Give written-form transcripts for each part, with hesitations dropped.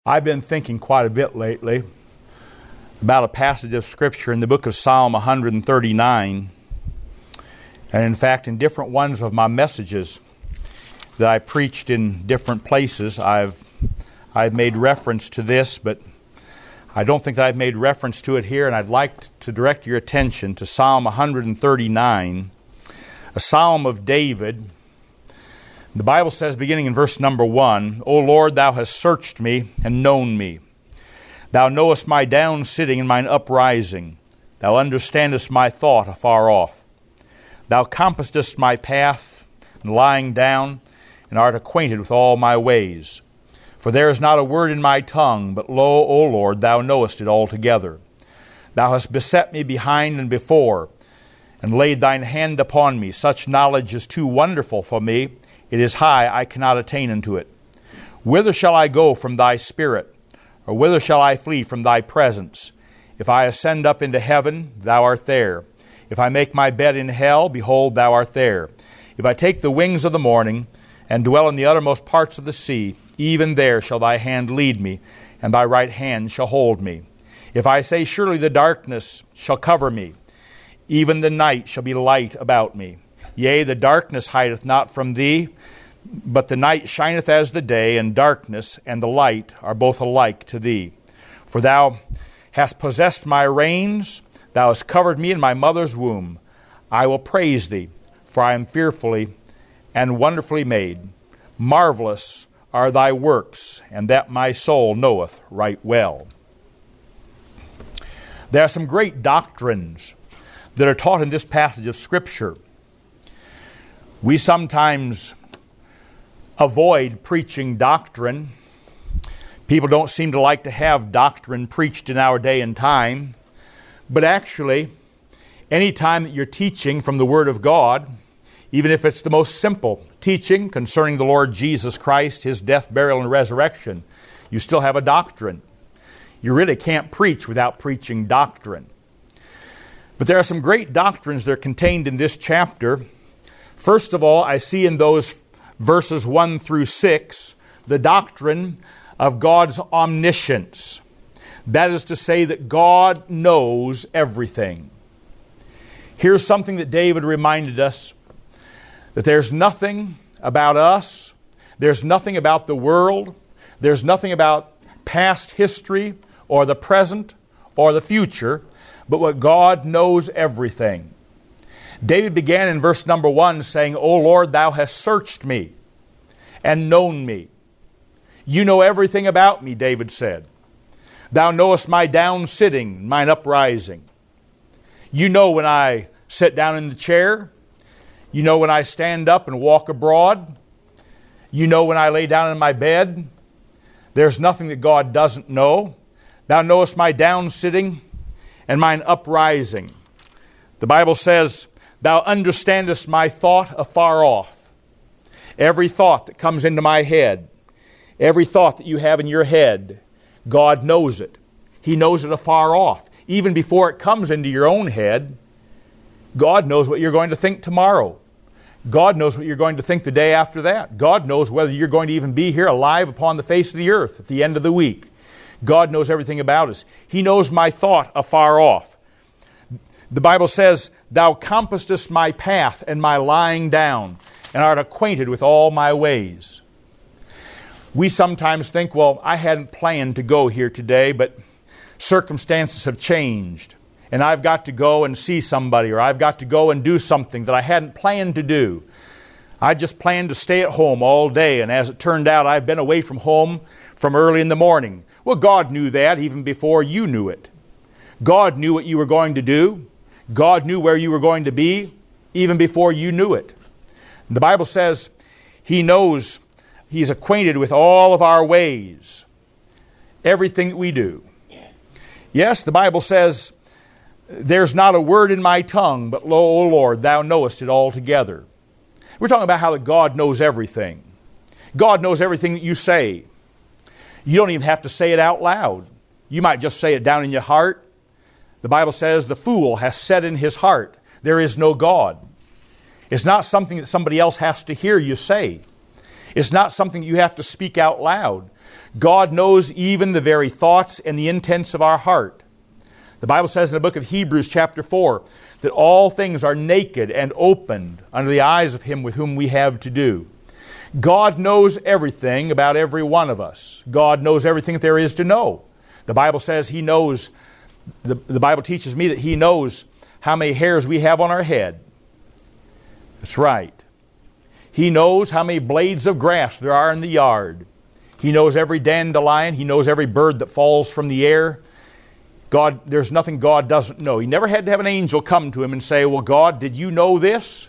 I've been thinking quite a bit lately about a passage of Scripture in the book of Psalm 139. And in fact, in different ones of my messages that I preached in different places, I've made reference to this, but I don't think that I've made reference to it here, and I'd like to direct your attention to Psalm 139, a psalm of David. The Bible says, beginning in verse number 1, O Lord, Thou hast searched me and known me. Thou knowest my down sitting and mine uprising. Thou understandest my thought afar off. Thou compassest my path and lying down, and art acquainted with all my ways. For there is not a word in my tongue, but lo, O Lord, Thou knowest it altogether. Thou hast beset me behind and before, and laid Thine hand upon me. Such knowledge is too wonderful for me. It is high, I cannot attain unto it. Whither shall I go from Thy Spirit? Or whither shall I flee from Thy presence? If I ascend up into heaven, Thou art there. If I make my bed in hell, behold, Thou art there. If I take the wings of the morning, and dwell in the uttermost parts of the sea, even there shall Thy hand lead me, and Thy right hand shall hold me. If I say, surely the darkness shall cover me, even the night shall be light about me. Yea, the darkness hideth not from Thee, but the night shineth as the day, and darkness and the light are both alike to Thee. For Thou hast possessed my reins, Thou hast covered me in my mother's womb. I will praise Thee, for I am fearfully and wonderfully made. Marvelous are Thy works, and that my soul knoweth right well. There are some great doctrines that are taught in this passage of Scripture. We sometimes avoid preaching doctrine. People don't seem to like to have doctrine preached in our day and time. But actually, any time that you're teaching from the Word of God, even if it's the most simple teaching concerning the Lord Jesus Christ, His death, burial, and resurrection, you still have a doctrine. You really can't preach without preaching doctrine. But there are some great doctrines that are contained in this chapter. First of all, I see in those verses 1 through 6 the doctrine of God's omniscience. That is to say that God knows everything. Here's something that David reminded us, that there's nothing about us, there's nothing about the world, there's nothing about past history or the present or the future, but what God knows everything. David began in verse number 1 saying, O Lord, Thou hast searched me and known me. You know everything about me, David said. Thou knowest my down sitting, mine uprising. You know when I sit down in the chair. You know when I stand up and walk abroad. You know when I lay down in my bed. There's nothing that God doesn't know. Thou knowest my down sitting and mine uprising. The Bible says, Thou understandest my thought afar off. Every thought that comes into my head, every thought that you have in your head, God knows it. He knows it afar off. Even before it comes into your own head, God knows what you're going to think tomorrow. God knows what you're going to think the day after that. God knows whether you're going to even be here alive upon the face of the earth at the end of the week. God knows everything about us. He knows my thought afar off. The Bible says, Thou compassest my path and my lying down, and art acquainted with all my ways. We sometimes think, well, I hadn't planned to go here today, but circumstances have changed, and I've got to go and see somebody, or I've got to go and do something that I hadn't planned to do. I just planned to stay at home all day, and as it turned out, I've been away from home from early in the morning. Well, God knew that even before you knew it. God knew what you were going to do. God knew where you were going to be even before you knew it. The Bible says He knows, He's acquainted with all of our ways, everything that we do. Yes, the Bible says, There's not a word in my tongue, but lo, O Lord, Thou knowest it altogether. We're talking about how that God knows everything. God knows everything that you say. You don't even have to say it out loud. You might just say it down in your heart. The Bible says, the fool has said in his heart, there is no God. It's not something that somebody else has to hear you say. It's not something you have to speak out loud. God knows even the very thoughts and the intents of our heart. The Bible says in the book of Hebrews chapter 4 that all things are naked and opened under the eyes of Him with whom we have to do. God knows everything about every one of us. God knows everything that there is to know. The Bible says He knows, the Bible teaches me that He knows how many hairs we have on our head. That's right. He knows how many blades of grass there are in the yard. He knows every dandelion. He knows every bird that falls from the air. God, there's nothing God doesn't know. He never had to have an angel come to Him and say, well, God, did you know this?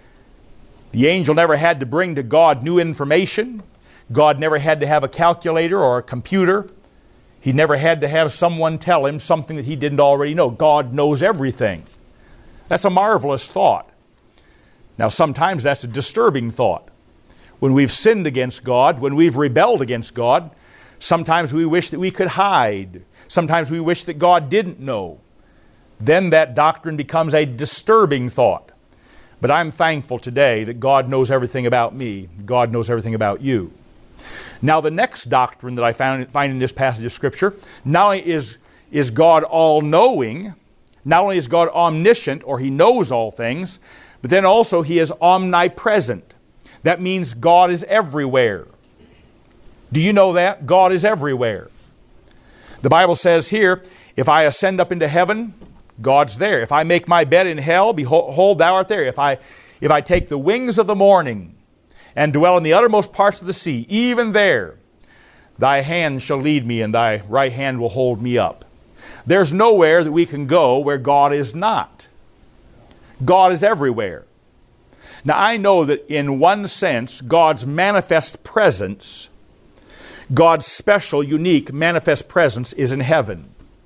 The angel never had to bring to God new information. God never had to have a calculator or a computer. He never had to have someone tell Him something that He didn't already know. God knows everything. That's a marvelous thought. Now, sometimes that's a disturbing thought. When we've sinned against God, when we've rebelled against God, sometimes we wish that we could hide. Sometimes we wish that God didn't know. Then that doctrine becomes a disturbing thought. But I'm thankful today that God knows everything about me. God knows everything about you. Now, the next doctrine that I find in this passage of Scripture, not only is God all-knowing, not only is God omniscient, or He knows all things, but then also He is omnipresent. That means God is everywhere. Do you know that? God is everywhere. The Bible says here, if I ascend up into heaven, God's there. If I make my bed in hell, behold, Thou art there. If I take the wings of the morning and dwell in the uttermost parts of the sea, even there, Thy hand shall lead me, and Thy right hand will hold me up. There's nowhere that we can go where God is not. God is everywhere. Now, I know that in one sense, God's manifest presence, God's special, unique, manifest presence is in heaven.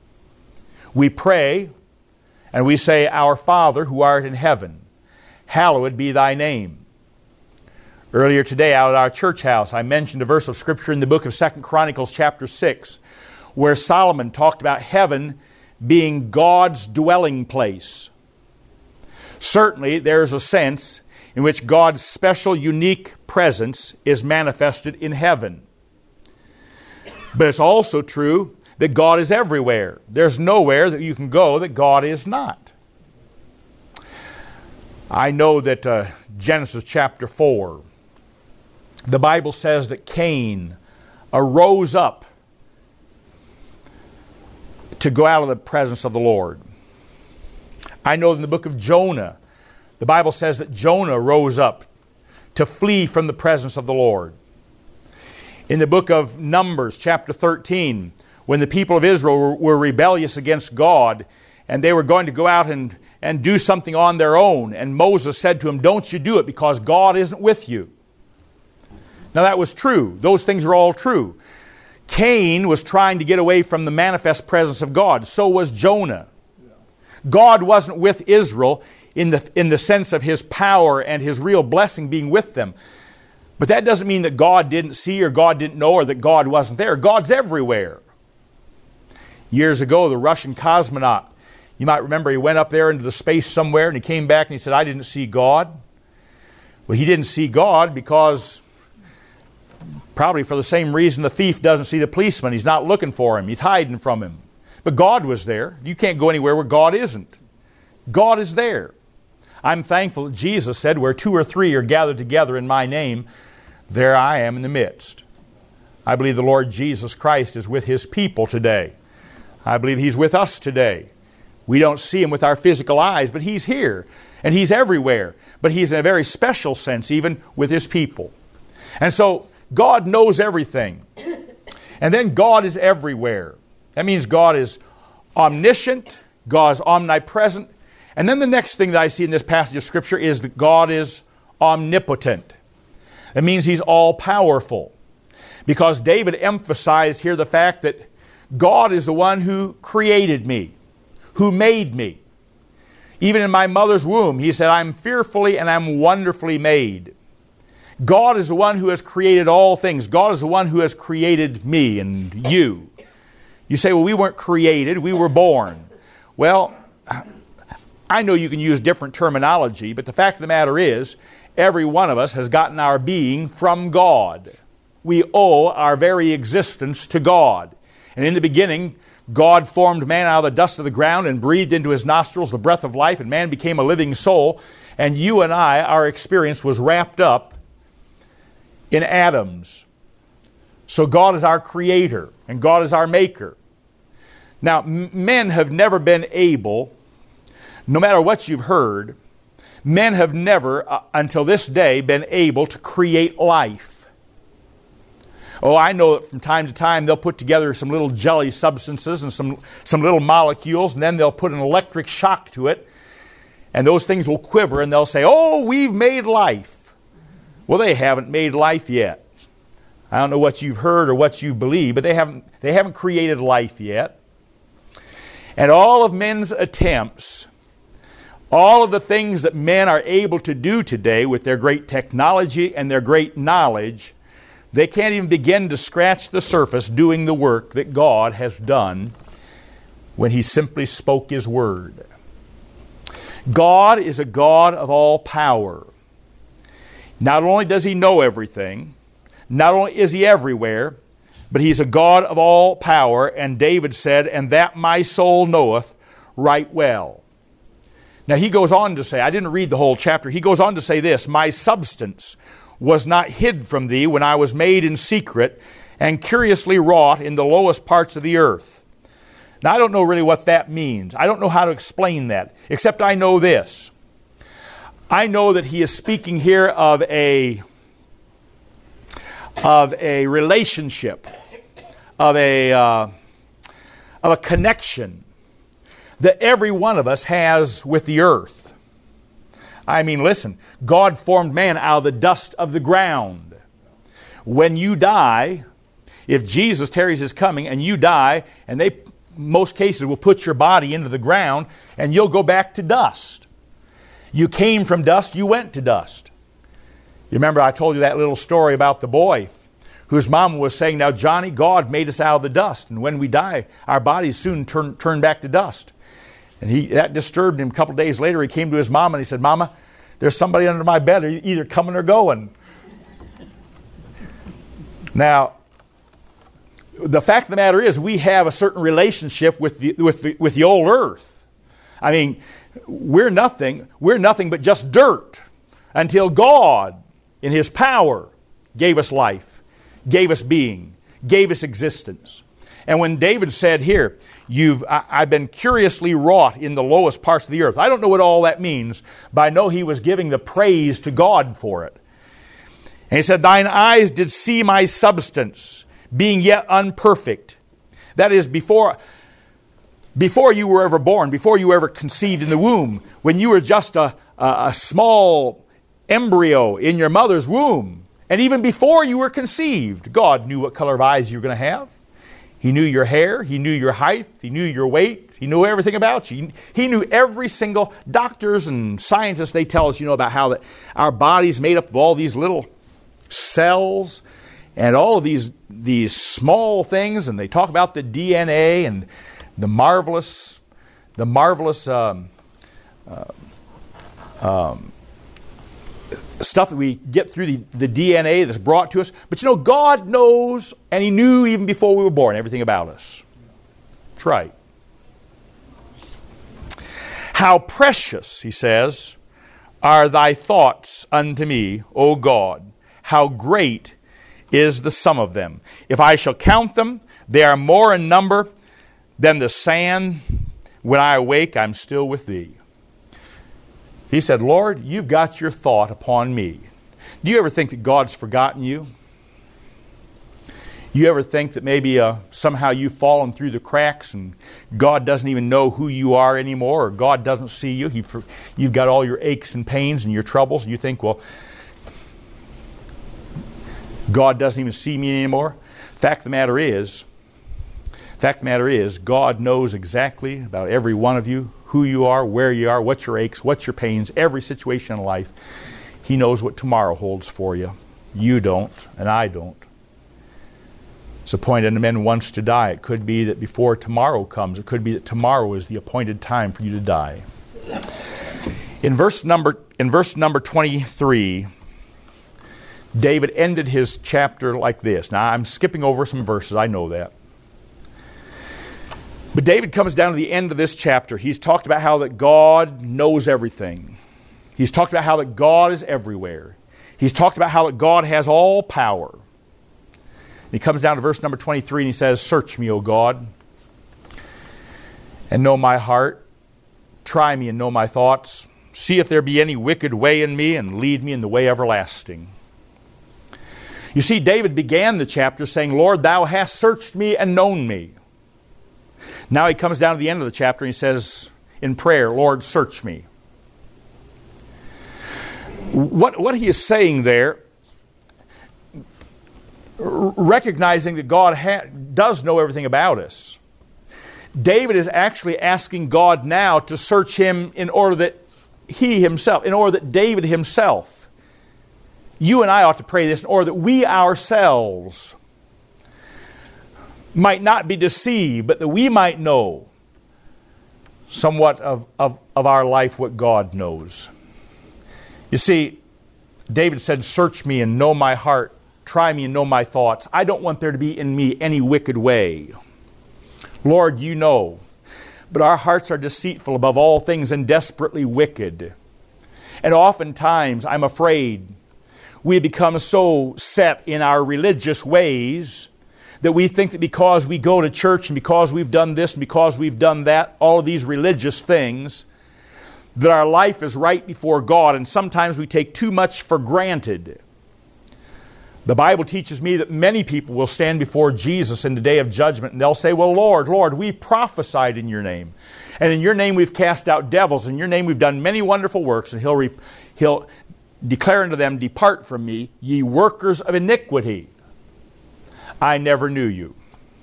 We pray and we say, Our Father who art in heaven, hallowed be Thy name. Earlier today out at our church house, I mentioned a verse of Scripture in the book of 2 Chronicles chapter 6, where Solomon talked about heaven being God's dwelling place. Certainly, there's a sense in which God's special, unique presence is manifested in heaven. But it's also true that God is everywhere. There's nowhere that you can go that God is not. I know that Genesis chapter 4, the Bible says that Cain arose up to go out of the presence of the Lord. I know in the book of Jonah, the Bible says that Jonah rose up to flee from the presence of the Lord. In the book of Numbers, chapter 13, when the people of Israel were rebellious against God, and they were going to go out and do something on their own, and Moses said to him, don't you do it because God isn't with you. Now that was true. Those things are all true. Cain was trying to get away from the manifest presence of God. So was Jonah. God wasn't with Israel in the sense of His power and His real blessing being with them. But that doesn't mean that God didn't see or God didn't know or that God wasn't there. God's everywhere. Years ago, the Russian cosmonaut, you might remember, he went up there into the space somewhere and he came back and he said, I didn't see God. Well, he didn't see God because probably for the same reason the thief doesn't see the policeman. He's not looking for him. He's hiding from him. But God was there. You can't go anywhere where God isn't. God is there. I'm thankful that Jesus said, where 2 or 3 are gathered together in my name, there I am in the midst. I believe the Lord Jesus Christ is with His people today. I believe He's with us today. We don't see Him with our physical eyes, but He's here. And He's everywhere. But He's in a very special sense even with His people. And so God knows everything. And then God is everywhere. That means God is omniscient, God is omnipresent. And then the next thing that I see in this passage of Scripture is that God is omnipotent. That means He's all-powerful. Because David emphasized here the fact that God is the one who created me, who made me. Even in my mother's womb, He said, I'm fearfully and I'm wonderfully made. God is the one who has created all things. God is the one who has created me and you. You say, well, we weren't created, we were born. Well, I know you can use different terminology, but the fact of the matter is, every one of us has gotten our being from God. we owe our very existence to God. And in the beginning, God formed man out of the dust of the ground and breathed into his nostrils the breath of life, and man became a living soul. And you and I, our experience was wrapped up in atoms. So God is our creator, and God is our maker. Now, men have never been able, no matter what you've heard, men have never, until this day, been able to create life. Oh, I know that from time to time they'll put together some little jelly substances and some little molecules, and then they'll put an electric shock to it, and those things will quiver, and they'll say, oh, we've made life. Well, they haven't made life yet. I don't know what you've heard or what you believe, but they haven't created life yet. And all of men's attempts, all of the things that men are able to do today with their great technology and their great knowledge, they can't even begin to scratch the surface doing the work that God has done when He simply spoke His word. God is a God of all power. Not only does He know everything, not only is He everywhere, but He's a God of all power. And David said, and that my soul knoweth right well. Now he goes on to say, I didn't read the whole chapter, he goes on to say this, my substance was not hid from thee when I was made in secret and curiously wrought in the lowest parts of the earth. Now I don't know really what that means. I don't know how to explain that, except I know this. I know that he is speaking here of a relationship, of a connection that every one of us has with the earth. I mean, listen, God formed man out of the dust of the ground. When you die, if Jesus tarries His coming and you die, and they, most cases, will put your body into the ground, and you'll go back to dust. You came from dust, you went to dust. You remember I told you that little story about the boy whose mom was saying, now Johnny, God made us out of the dust, and when we die, our bodies soon turn back to dust. And that disturbed him. A couple of days later, he came to his mom and he said, Mama, there's somebody under my bed either coming or going. Now, the fact of the matter is we have a certain relationship with the old earth. I mean, we're nothing but just dirt until God, in His power, gave us life, gave us being, gave us existence. And when David said here, I've been curiously wrought in the lowest parts of the earth. I don't know what all that means, but I know he was giving the praise to God for it. And he said, thine eyes did see my substance, being yet unperfect. That is, before you were ever born, before you were ever conceived in the womb, when you were just a small embryo in your mother's womb, and even before you were conceived, God knew what color of eyes you were going to have. He knew your hair, He knew your height, He knew your weight, He knew everything about you. He knew every single, doctors and scientists, they tell us, about how that our body's made up of all these little cells and all of these small things, and they talk about the DNA and the marvelous stuff that we get through the DNA that's brought to us. But God knows, and He knew even before we were born, everything about us. That's right. How precious, he says, are thy thoughts unto me, O God. How great is the sum of them. If I shall count them, they are more in number than the sand. When I awake, I'm still with thee. He said, Lord, you've got your thought upon me. Do you ever think that God's forgotten you? You ever think that maybe somehow you've fallen through the cracks and God doesn't even know who you are anymore, or God doesn't see you? You've got all your aches and pains and your troubles, and you think, well, God doesn't even see me anymore? Fact of the matter is, God knows exactly about every one of you, who you are, where you are, what your aches, what your pains, every situation in life. He knows what tomorrow holds for you. You don't, and I don't. It's appointed unto men once to die. It could be that before tomorrow comes, it could be that tomorrow is the appointed time for you to die. In verse number 23, David ended his chapter like this. Now, I'm skipping over some verses, I know that. But David comes down to the end of this chapter. He's talked about how that God knows everything. He's talked about how that God is everywhere. He's talked about how that God has all power. And he comes down to verse number 23 and he says, "Search me, O God, and know my heart. Try me and know my thoughts. See if there be any wicked way in me, and lead me in the way everlasting." You see, David began the chapter saying, "Lord, thou hast searched me and known me." Now he comes down to the end of the chapter and he says in prayer, "Lord, search me." What he is saying there, recognizing that God does know everything about us, David is actually asking God now to search him in order that David himself, you and I ought to pray this in order that we ourselves might not be deceived, but that we might know somewhat of our life what God knows. You see, David said, "Search me and know my heart. Try me and know my thoughts." I don't want there to be in me any wicked way. Lord, you know. But our hearts are deceitful above all things and desperately wicked. And oftentimes, I'm afraid, we become so set in our religious ways that we think that because we go to church and because we've done this and because we've done that, all of these religious things, that our life is right before God, and sometimes we take too much for granted. The Bible teaches me that many people will stand before Jesus in the day of judgment and they'll say, "Well, Lord, Lord, we prophesied in your name. And in your name we've cast out devils. In your name we've done many wonderful works." And he'll declare unto them, "Depart from me, ye workers of iniquity. I never knew you."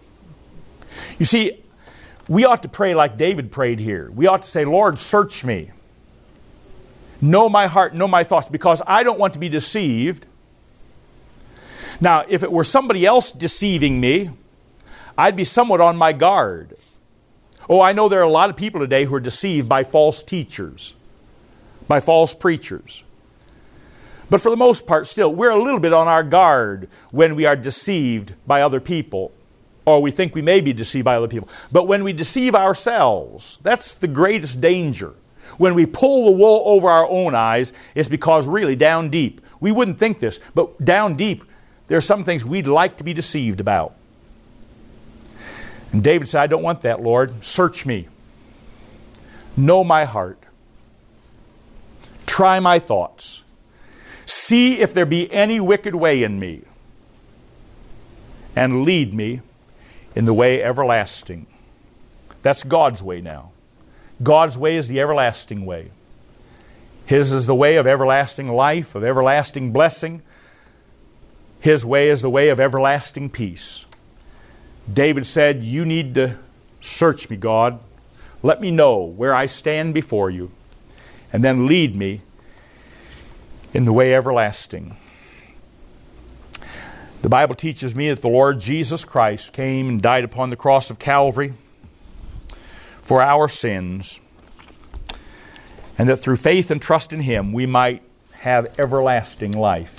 You see, we ought to pray like David prayed here. We ought to say, "Lord, search me. Know my heart, know my thoughts," because I don't want to be deceived. Now, if it were somebody else deceiving me, I'd be somewhat on my guard. Oh, I know there are a lot of people today who are deceived by false teachers, by false preachers. But for the most part, still, we're a little bit on our guard when we are deceived by other people, or we think we may be deceived by other people. But when we deceive ourselves, that's the greatest danger. When we pull the wool over our own eyes, it's because really down deep, we wouldn't think this, but down deep, there are some things we'd like to be deceived about. And David said, "I don't want that, Lord. Search me. Know my heart. Try my thoughts. See if there be any wicked way in me. And lead me in the way everlasting." That's God's way now. God's way is the everlasting way. His is the way of everlasting life, of everlasting blessing. His way is the way of everlasting peace. David said, "You need to search me, God. Let me know where I stand before you, and then lead me in the way everlasting." The Bible teaches me that the Lord Jesus Christ came and died upon the cross of Calvary for our sins, and that through faith and trust in Him we might have everlasting life.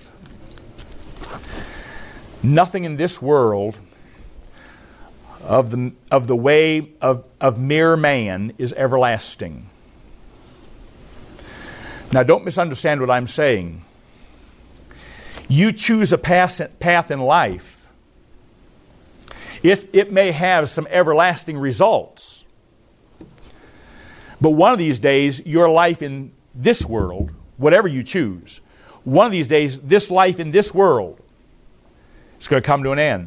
Nothing in this world of the way of mere man is everlasting. Now, don't misunderstand what I'm saying. You choose a path in life. It may have some everlasting results. But one of these days, your life in this world, whatever you choose, one of these days, this life in this world, it's going to come to an end.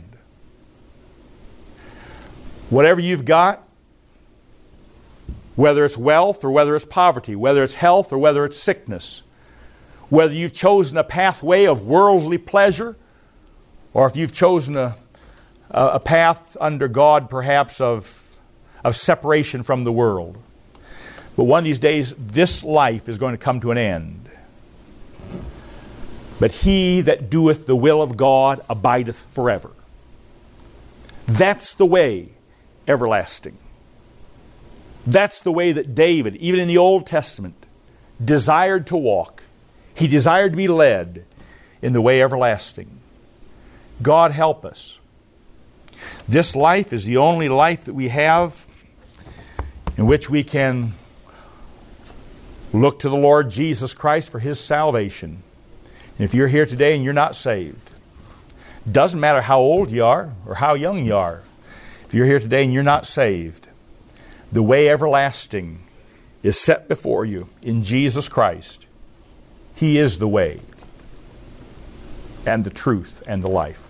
Whatever you've got, whether it's wealth or whether it's poverty, whether it's health or whether it's sickness, whether you've chosen a pathway of worldly pleasure or if you've chosen a path under God perhaps of separation from the world. But one of these days, this life is going to come to an end. But he that doeth the will of God abideth forever. That's the way everlasting. That's the way that David, even in the Old Testament, desired to walk. He desired to be led in the way everlasting. God help us. This life is the only life that we have in which we can look to the Lord Jesus Christ for His salvation. And if you're here today and you're not saved, doesn't matter how old you are or how young you are, if you're here today and you're not saved, the way everlasting is set before you in Jesus Christ. He is the way and the truth and the life.